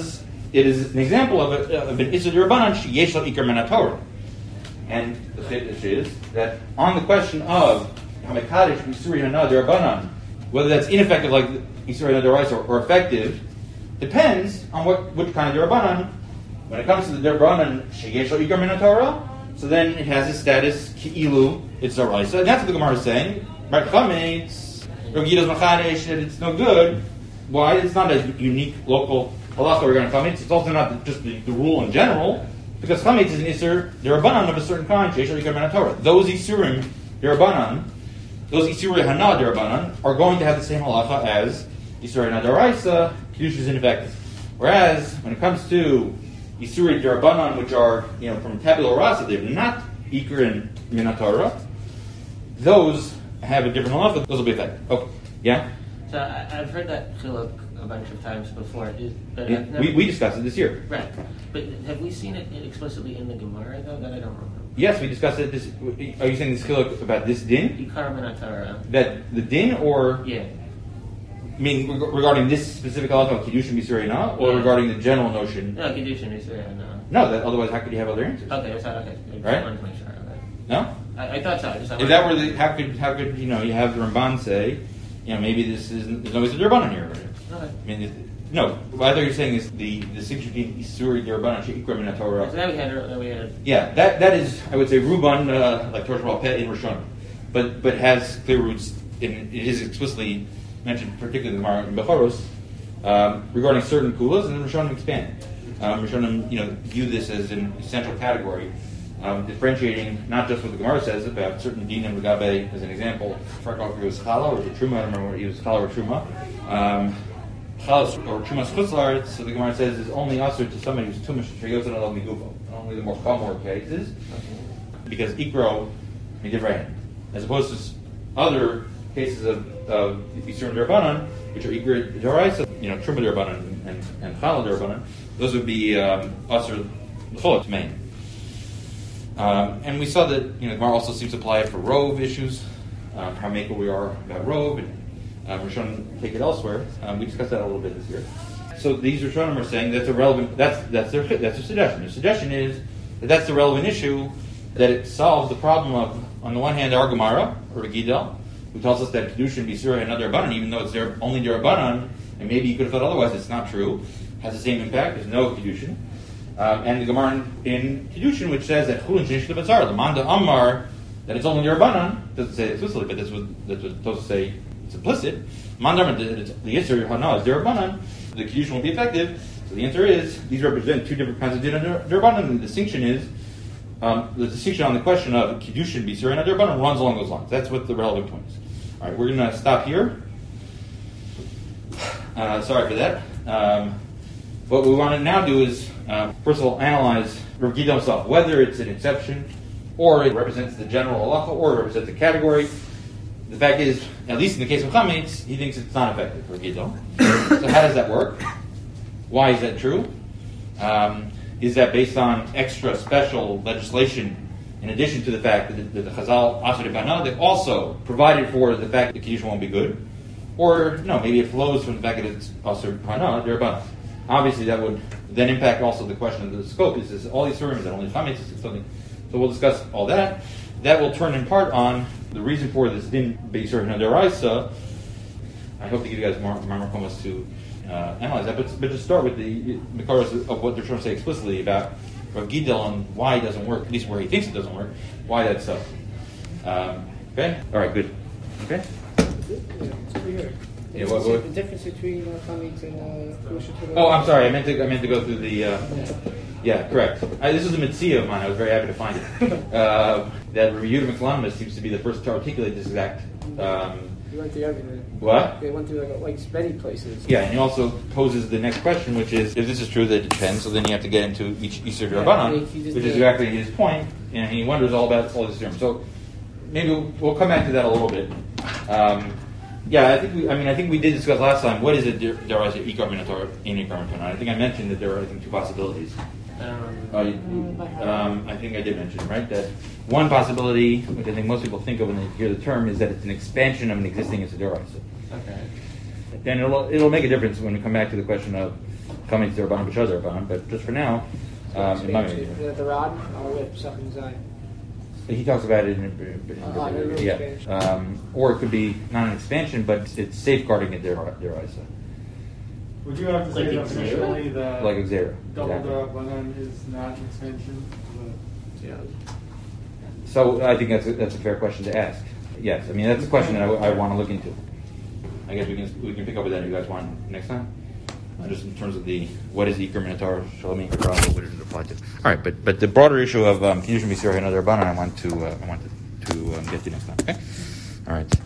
it is an example of, a, of an Isser D'Rabbanan sheyesh lo ikar min haTorah. And the Chiddush is that on the question of Hamikadosh Isuri Hana D'Rabbanan, whether that's ineffective like Isuri Hana D'Oraisa or, or effective, depends on what which kind of D'Rabbanan. When it comes to the D'Rabbanan sheyesh lo ikar min haTorah, so then it has a status ki'ilu it's D'Oraisa, and that's what the Gemara is saying. Right? Chametz, Rav Gida's Machadesh, that it's no good. Why? It's not a unique local halacha regarding chametz. It's also not just the, the rule in general, because chametz is an isur d'Rabbanan of a certain kind. Sheish lo ikar min haTorah. Those isurim d'Rabbanan, those isurim hana d'Rabbanan, are going to have the same halacha as isur hana d'Oraisa. Kiddush is ineffective. Whereas when it comes to isuri d'Rabbanan, which are you know from tabula rasa, they're not ikar min haTorah. Those have a different halacha. Those will be effective. Okay, yeah. So I, I've heard that chiluk a bunch of times before. Is, but Yeah, I've never, we, we discussed it this year. right. But have we seen it explicitly in the Gemara though? That I don't remember. Yes, we discussed it. This, are you saying this chiluk about this din? Ikar min haTorah. That the din, or Yeah. I mean reg- regarding this specific halacha of kiddushin b'surei or Yeah. regarding the general notion? No, Kiddushin is there. No. No, that otherwise how could you have other answers? Okay, that's not okay. I just Right? wanted to make sure. Okay. No. I, I thought so. I just, I If that were the how could how could you know you have the Ramban say, you know maybe this is there's no D'Rabbanan here. Okay. I mean it, no. What I thought you were saying is the the distinction between isuri D'Rabbanan sheikra min So haTorah. then we had. Then we had. Yeah, that that is I would say Ruban uh, like Torah Shabbat Pet in Rishon, but but has clear roots in it is explicitly mentioned, particularly in the Gemara in Bechoros, um, regarding certain kulas, and then Rishonim expand. Um, Rishonim, you know, view this as an essential category, um, differentiating not just what the Gemara says about certain dinim v'gabe, as an example. Farkov was chala or truma. I don't remember what he was chala or truma. Um, Chala or trumas chutzlaretz, so the Gemara says, is only asur to somebody who's tumash sheyotza alal migufo. Only the more chamor cases, because ikro midivrei, as opposed to s- other cases of of Yisurim D'Rabbanan, which are ikro d'oraisa, you know, truma d'Rabbanan and and chala d'Rabbanan. Those would be um, asur l'cholot main. Um, and we saw that you know the Gemara also seems to apply it for rove issues, um, how makel we are about rove, and um, Rishonim take it elsewhere. Um, we discussed that a little bit this year. So these Rishonim are saying that's a relevant. That's that's their that's their suggestion. Their suggestion is that that's the relevant issue, that it solves the problem of, on the one hand, our Gemara or Gidel, who tells us that Kiddushin b'Surah and other Rabbanan, even though it's their, only their Rabbanan, and maybe you could have thought otherwise. It's not true. Has the same impact. There's no Kiddushin. Um, and the Gemara in, in Kiddushin, which says that Chulin Shenish Levatzar, the Manda Ammar, that it's only your Rabbanan, doesn't say it explicitly, but that's what that's what it's supposed to say. It's implicit. Manda Ammar, the, the Yisr Hana is their Rabbanan. The Kiddushin will be effective. So the answer is these represent two different kinds of din and Rabbanan. And the distinction is um, the distinction on the question of Kiddushin b'Surah and Rabbanan runs along those lines. That's what the relevant point is. All right, we're going to stop here. Uh, sorry for that. Um, what we want to now do is, uh, first of all, analyze Rav Gidel himself, whether it's an exception, or it represents the general halacha, or it represents a category. The fact is, at least in the case of chametz, he thinks it's not effective for Gidel. So how does that work? Why is that true? Um, is that based on extra special legislation, in addition to the fact that the, the Chazal Asher Bana, they also provided for the fact that Kiddushin won't be good? Or, no, maybe it flows from the fact that it's Asher Bana, D'Rabbanan. Obviously, that would then impact also the question of the scope. Is this all these terms that only chametz is something? So we'll discuss all that. That will turn in part on the reason for this din b'Yisur Deraisa. I hope to give you guys more more comments to uh, analyze that, but, but just start with the Mikaros of what they're trying to say explicitly about Rav Gidel and why it doesn't work, at least where he thinks it doesn't work, why that's so. Um, okay? All right, good. Okay? It's over here. Yeah, Does what- it say what- the difference between uh, chametz and uh, kosher to the- Oh, I'm sorry. I meant to. I meant to go through the. Uh, yeah, correct. I, this is a mitzvah of mine. I was very happy to find it. Uh, that Yehuda McLanamus seems to be the first to articulate this exact. Um, You went through everything. what? They went through like, like many places. Yeah, and he also poses the next question, which is, if this is true, that it depends. So then you have to get into each Yisur Yeah, D'Rabbanan, he just which is did- exactly his point, and he wonders all about all these terms. So maybe we'll, we'll come back to that a little bit. Um, yeah, I think we. I mean, I think we did discuss last time. What is it? There is ikar minator in ikar minator. I think I mentioned that there are, I think, two possibilities. Um, Uh, you- um, I think I did mention, right, that one possibility, which I think most people think of when they hear the term, is that it's an expansion of an existing Isidora. okay. Then it'll it'll make a difference when we come back to the question of coming to Rabbanan b'shas Rabbanan, but just for now, um, it might be. Expansion. Is it the rod or with something Zion? He talks about it in, in, in Uh, in yeah, expansion. um, or it could be not an expansion, but it's safeguarding it. Their their Isa, Would you have to say Like definitionally that like Xera. double Exactly. Darabanan is not an expansion? Yeah. So I think that's a, that's a fair question to ask. Yes, I mean that's a question that I, I want to look into. I guess we can we can pick up with that if you guys want next time. Uh, just in terms of the what is the Iker Minotaur Shalom Iker Bravo, what does it apply to? All right, but but the broader issue of um, Kiddushin B'Sirah and other Rabbanan, I want to uh, I want to, to um, get to next time. Okay, all right.